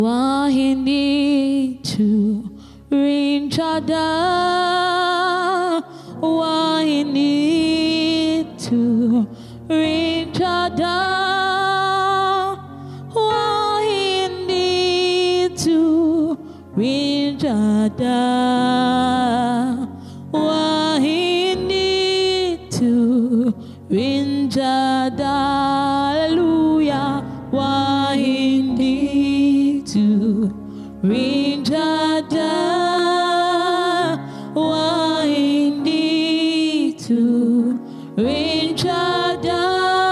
Wahindi to Rinchada, Wahindi to Rinchada, Wahindi to Rinchada, Wahindi to Rinchada, hallelujah, Wahindi to Rinchada, Wahindi to Rinchada,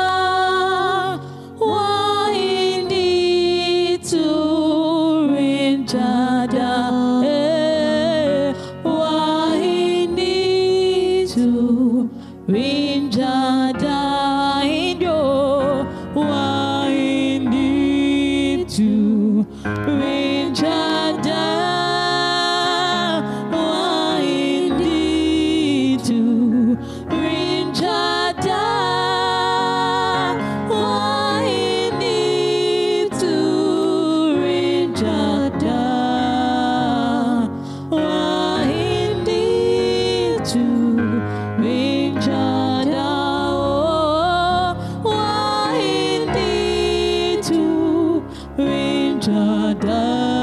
Wahindi to Rinchada, Wahindi to Rinchada, Wahindi to Rinchada, Wahindi to Rinchada, Wahindi to Rinchada, Wahindi to Rinchada, Wahindi to Rinchada,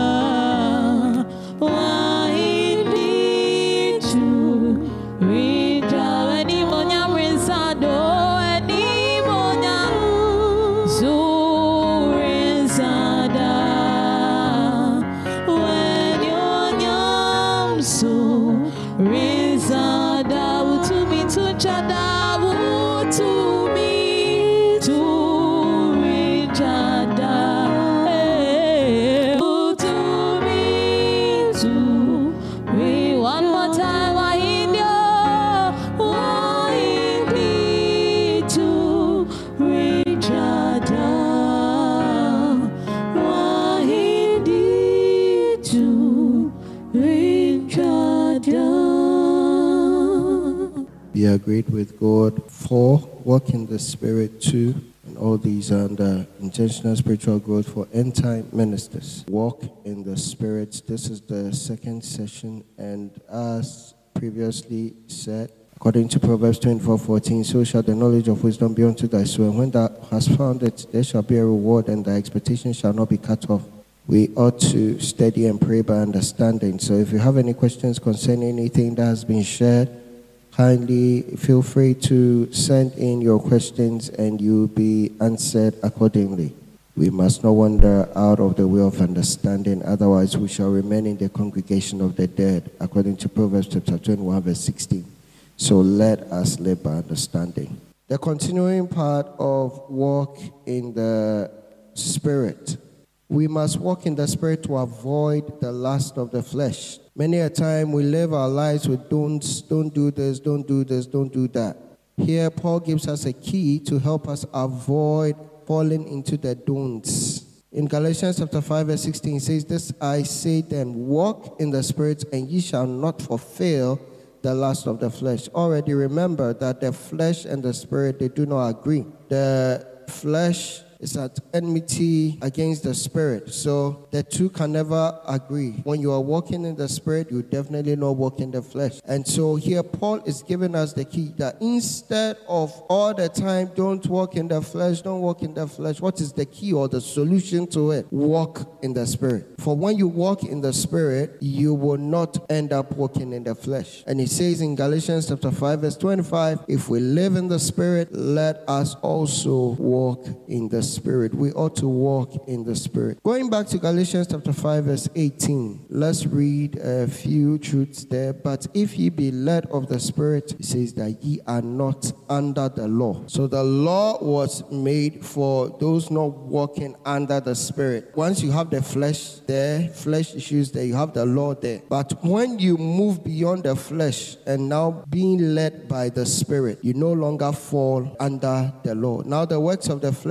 Wahindi to Rinchada, Anyone Rinsado, anyone Zurinsada, when you're so Rinsada, to me to Chada, to me to Rinchada, to me to one more time, Wahindi to Rinchada, Wahindi to Rinchada. Be agreed with God. 4, walk in the Spirit. 2, and all these are under intentional spiritual growth for end-time ministers. Walk in the Spirit. This is the second session, and as previously said, according to Proverbs 24:14, so shall the knowledge of wisdom be unto thy soul, and when thou hast found it, there shall be a reward, and thy expectation shall not be cut off. We ought to study and pray by understanding. So if you have any questions concerning anything that has been shared, kindly feel free to send in your questions and you'll be answered accordingly. We must not wander out of the way of understanding, otherwise we shall remain in the congregation of the dead, according to Proverbs chapter 21, verse 16. So let us live by understanding. The continuing part of walk in the Spirit. We must walk in the Spirit to avoid the lust of the flesh. Many a time we live our lives with don't do this, don't do this, don't do that. Here Paul gives us a key to help us avoid falling into the don'ts. In Galatians chapter 5 verse 16 it says, this I say then, walk in the Spirit, and ye shall not fulfill the lust of the flesh. Already remember that the flesh and the Spirit, they do not agree. The flesh is at enmity against the Spirit. So the two can never agree. When you are walking in the Spirit, you definitely not walk in the flesh. And so here Paul is giving us the key that instead of all the time, don't walk in the flesh, don't walk in the flesh. What is the key or the solution to it? Walk in the Spirit. For when you walk in the Spirit, you will not end up walking in the flesh. And he says in Galatians chapter 5 verse 25, if we live in the Spirit, let us also walk in the Spirit. We ought to walk in the Spirit. Going back to Galatians chapter 5 verse 18, let's read a few truths there. But if ye be led of the Spirit, it says that ye are not under the law. So the law was made for those not walking under the Spirit. Once you have the flesh there, flesh issues there, you have the law there. But when you move beyond the flesh and now being led by the Spirit, you no longer fall under the law. Now the works of the flesh are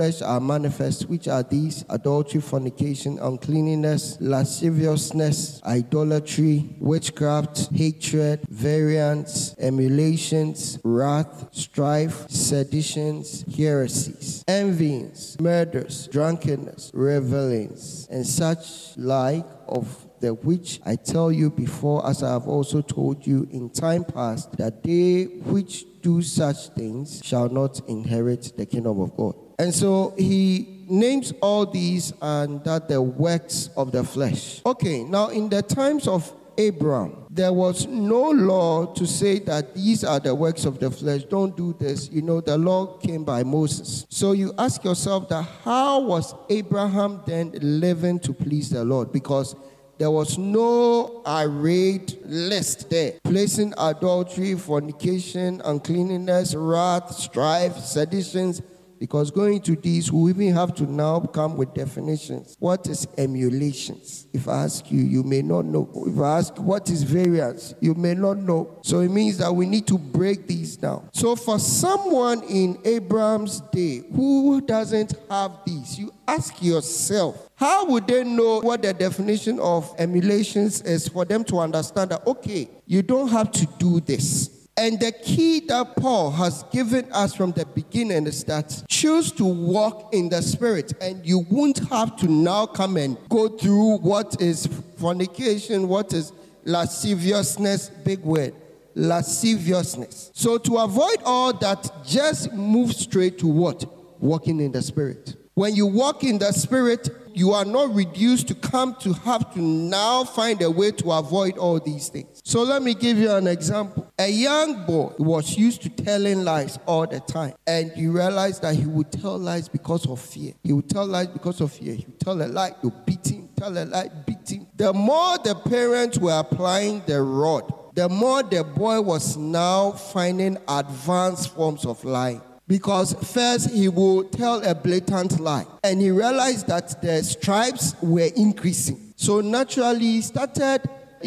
manifest, which are these: adultery, fornication, uncleanness, lasciviousness, idolatry, witchcraft, hatred, variance, emulations, wrath, strife, seditions, heresies, envyings, murders, drunkenness, revelings, and such like, of the which I tell you before, as I have also told you in time past, that they which do such things shall not inherit the kingdom of God. And so he names all these and that the works of the flesh. Okay, now in the times of Abraham, there was no law to say that these are the works of the flesh. Don't do this. The law came by Moses. So you ask yourself that how was Abraham then living to please the Lord? Because there was no arrayed list there, placing adultery, fornication, uncleanness, wrath, strife, seditions. Because going to these, we even have to now come with definitions. What is emulations? If I ask you, you may not know. If I ask what is variance, you may not know. So it means that we need to break these down. So for someone in Abraham's day who doesn't have these, you ask yourself, how would they know what the definition of emulations is for them to understand that, okay, you don't have to do this? And the key that Paul has given us from the beginning is that choose to walk in the Spirit, and you won't have to now come and go through what is fornication, what is lasciviousness, big word, lasciviousness. So to avoid all that, just move straight to what? Walking in the Spirit. When you walk in the Spirit, you are not reduced to come to have to now find a way to avoid all these things. So let me give you an example. A young boy was used to telling lies all the time. And you realize that he would tell lies because of fear. He would tell lies because of fear. He would tell a lie, you beat him. Tell a lie, beat him. The more the parents were applying the rod, the more the boy was now finding advanced forms of lying. Because first he will tell a blatant lie, and he realized that the stripes were increasing. So naturally he started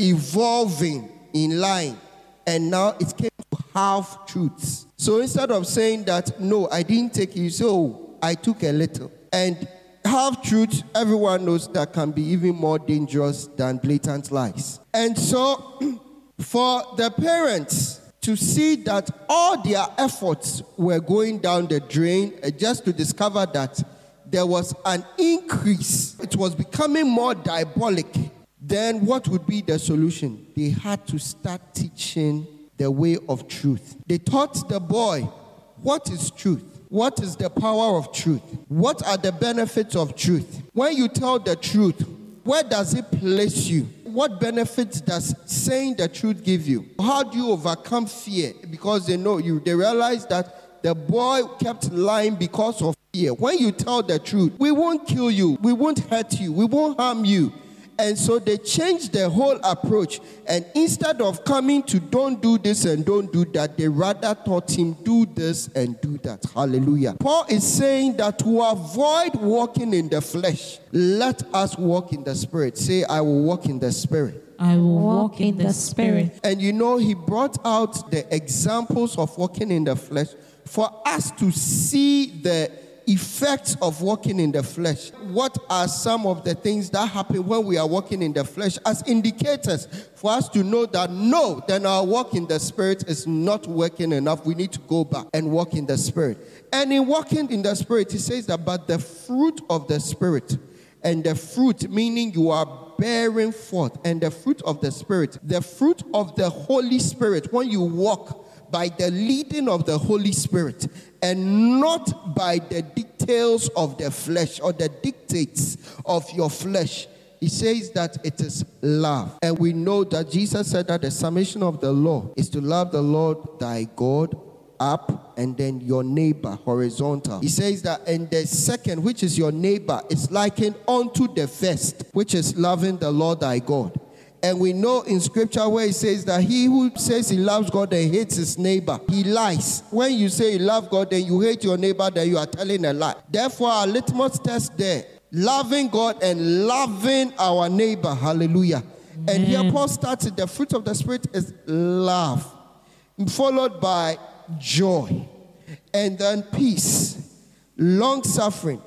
evolving in lying, and now it came to half truths. So instead of saying that, no, I didn't take it, you say, oh, I took a little. And half truth, everyone knows that can be even more dangerous than blatant lies. And so for the parents to see that all their efforts were going down the drain, just to discover that there was an increase, it was becoming more diabolic, then what would be the solution? They had to start teaching the way of truth. They taught the boy, what is truth? What is the power of truth? What are the benefits of truth? When you tell the truth, where does it place you? What benefits does saying the truth give you? How do you overcome fear? Because they know you. They realize that the boy kept lying because of fear. When you tell the truth, we won't kill you. We won't hurt you. We won't harm you. And so they changed their whole approach. And instead of coming to don't do this and don't do that, they rather taught him do this and do that. Hallelujah. Paul is saying that to avoid walking in the flesh, let us walk in the Spirit. Say, I will walk in the Spirit. I will walk in the Spirit. And he brought out the examples of walking in the flesh for us to see the effects of walking in the flesh. What are some of the things that happen when we are walking in the flesh as indicators for us to know that no, then our walk in the Spirit is not working enough. We need to go back and walk in the Spirit. And in walking in the Spirit, he says that, but the fruit of the Spirit, and the fruit meaning you are bearing forth, and the fruit of the Spirit, the fruit of the Holy Spirit, when you walk by the leading of the Holy Spirit and not by the details of the flesh or the dictates of your flesh. He says that it is love. And we know that Jesus said that the summation of the law is to love the Lord thy God up and then your neighbor horizontal. He says that, and the second, which is your neighbor, is likened unto the first, which is loving the Lord thy God. And we know in scripture where it says that he who says he loves God and hates his neighbor, he lies. When you say you love God and you hate your neighbor, then you are telling a lie. Therefore, our litmus test there, loving God and loving our neighbor. Hallelujah. Amen. And here Paul started, the fruit of the Spirit is love, followed by joy, and then peace, long-suffering,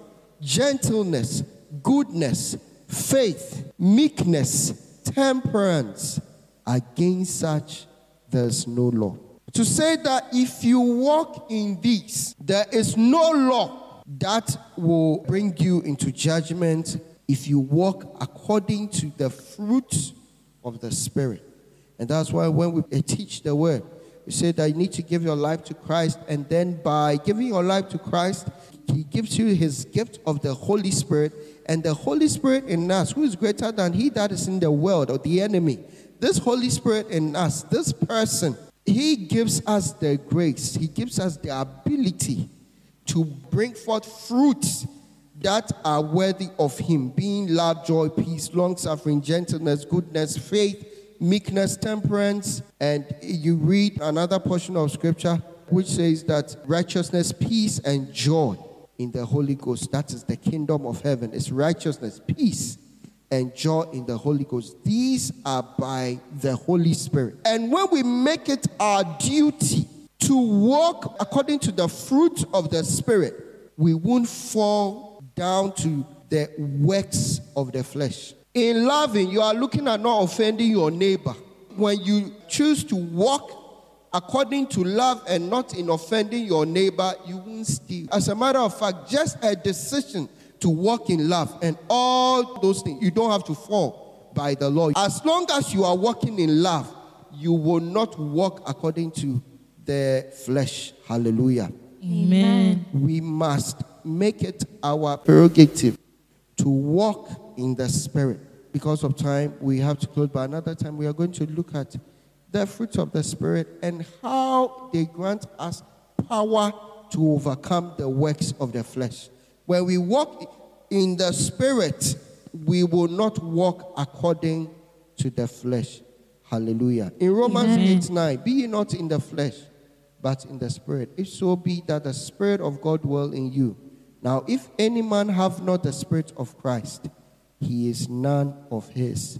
gentleness, goodness, faith, meekness, temperance. Against such there's no law. To say that if you walk in these, there is no law that will bring you into judgment if you walk according to the fruits of the Spirit. And that's why when we teach the word, we say that you need to give your life to Christ, and then by giving your life to Christ, he gives you his gift of the Holy Spirit, and the Holy Spirit in us, who is greater than he that is in the world or the enemy. This Holy Spirit in us, this person, he gives us the grace, he gives us the ability to bring forth fruits that are worthy of him, being love, joy, peace, long-suffering, gentleness, goodness, faith, meekness, temperance. And you read another portion of scripture which says that righteousness, peace, and joy in the Holy Ghost. That is the kingdom of heaven. It's righteousness, peace, and joy in the Holy Ghost. These are by the Holy Spirit. And when we make it our duty to walk according to the fruit of the Spirit, we won't fall down to the works of the flesh. In loving, you are looking at not offending your neighbor. When you choose to walk according to love and not in offending your neighbor, you won't steal. As a matter of fact, just a decision to walk in love and all those things, you don't have to fall by the law. As long as you are walking in love, you will not walk according to the flesh. Hallelujah. Amen. We must make it our prerogative to walk in the Spirit. Because of time, we have to close. By another time, we are going to look at the fruits of the Spirit and how they grant us power to overcome the works of the flesh. When we walk in the Spirit, we will not walk according to the flesh. Hallelujah. In Romans 8:9, be ye not in the flesh, but in the Spirit. If so be that the Spirit of God dwell in you. Now, if any man have not the Spirit of Christ, he is none of his.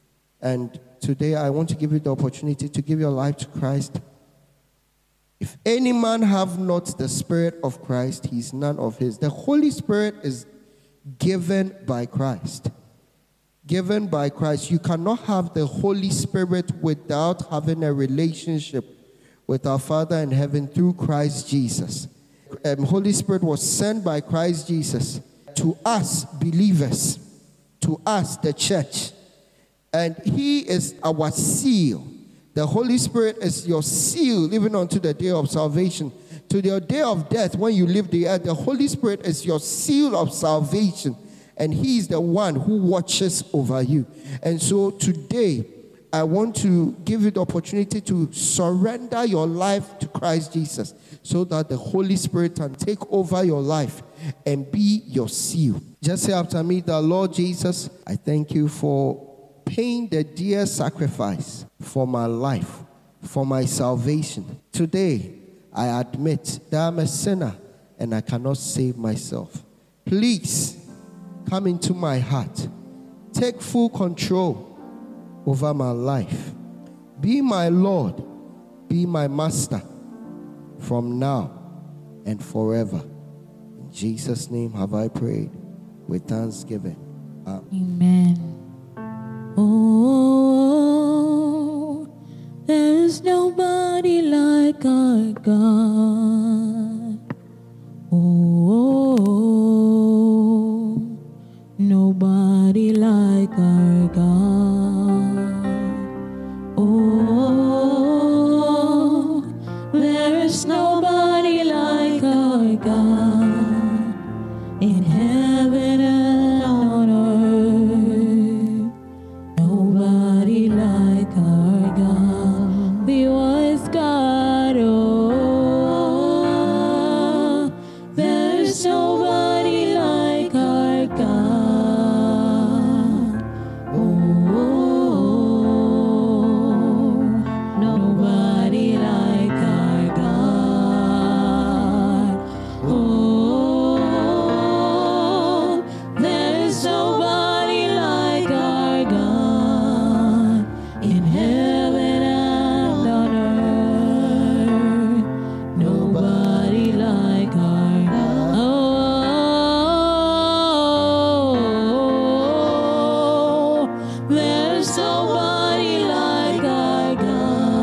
And today I want to give you the opportunity to give your life to Christ. If any man have not the Spirit of Christ, he is none of his. The Holy Spirit is given by Christ. Given by Christ. You cannot have the Holy Spirit without having a relationship with our Father in heaven through Christ Jesus. Holy Spirit was sent by Christ Jesus to us believers, to us the church, and he is our seal. The Holy Spirit is your seal even unto the day of salvation. To your day of death, when you leave the earth, the Holy Spirit is your seal of salvation, and he is the one who watches over you. And so today, I want to give you the opportunity to surrender your life to Christ Jesus so that the Holy Spirit can take over your life and be your seal. Just say after me, the Lord Jesus, I thank you for paying the dear sacrifice for my life, for my salvation. Today, I admit that I'm a sinner and I cannot save myself. Please come into my heart. Take full control over my life. Be my Lord, be my master from now and forever. In Jesus' name have I prayed with thanksgiving. Amen. Oh, there's nobody like our God. Oh, nobody like our God. Oh, there is nobody like our God in heaven and on earth. Nobody like our God. The wise God, oh. is nobody like our God.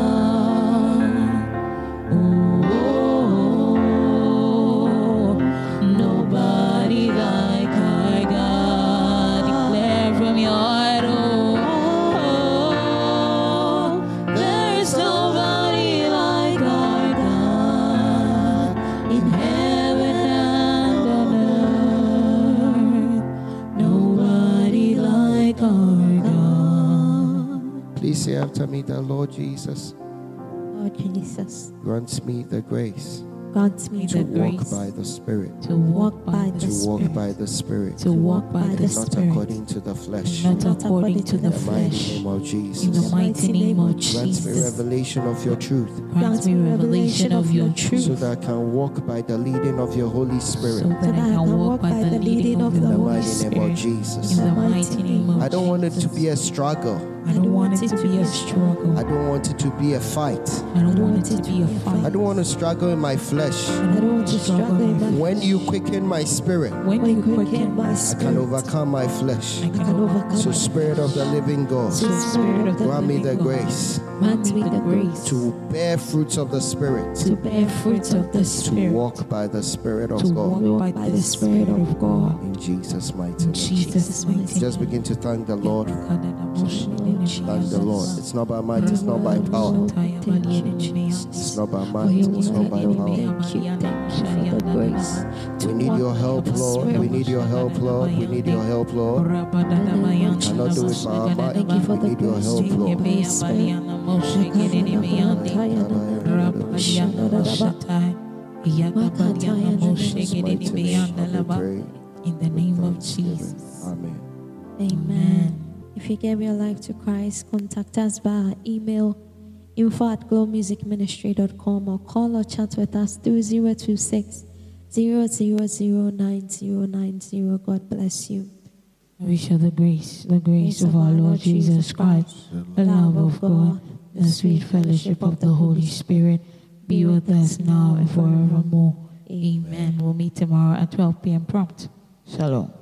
Oh, nobody like our God. Declare from your heart, oh, there is nobody like our God in heaven and on earth. Nobody like our God. Please say after me that Lord Jesus Lord Jesus, grants me the grace grant me to the walk grace by the Spirit, To walk by by the the to walk Spirit. by the Spirit, To walk by the not Spirit. according to the flesh. Not according to In the the mighty flesh. name of In the Jesus, mighty name of grant me Jesus. revelation of your truth, Grant me revelation of your truth. so that I can walk by the leading of your Holy So Spirit. that I can walk by the leading of In the the Holy mighty name of Spirit. Jesus. In the mighty name of I don't want it to Jesus. be a struggle. I don't want it to be a struggle. I don't want it to be a fight. I don't want it to be a fight. I don't want to struggle in my flesh. I don't want to struggle in my When you quicken my spirit, When you quicken my I can spirit, overcome my flesh. I can overcome. So, Spirit of the living God, So Spirit of the grant me the living God, grace grant me the grace to bear fruits of the Spirit, to bear fruits of the to Spirit, walk by the Spirit to of God. walk by the Spirit of God. In Jesus' mighty In name. Jesus' mighty Just begin to thank the Lord. Thank name. the Lord. It's not by might, it's not by power. It's not by might, it's not by power. We need your help, Lord. We need your help, Lord. We need your help, Lord. Cannot do it by our might. Thank you for We the need your grace help, to walk Lord. by the In the name of Jesus. Amen. Amen. If you gave your life to Christ, contact us by our email info@glowmusicministry.com or call or chat with us through 026 0009090. God bless you. We share the grace of our Lord Jesus Christ, the love of God, the sweet fellowship of the Holy Spirit be with us now and forevermore. Amen. We'll meet tomorrow at 12 p.m. prompt. Shalom.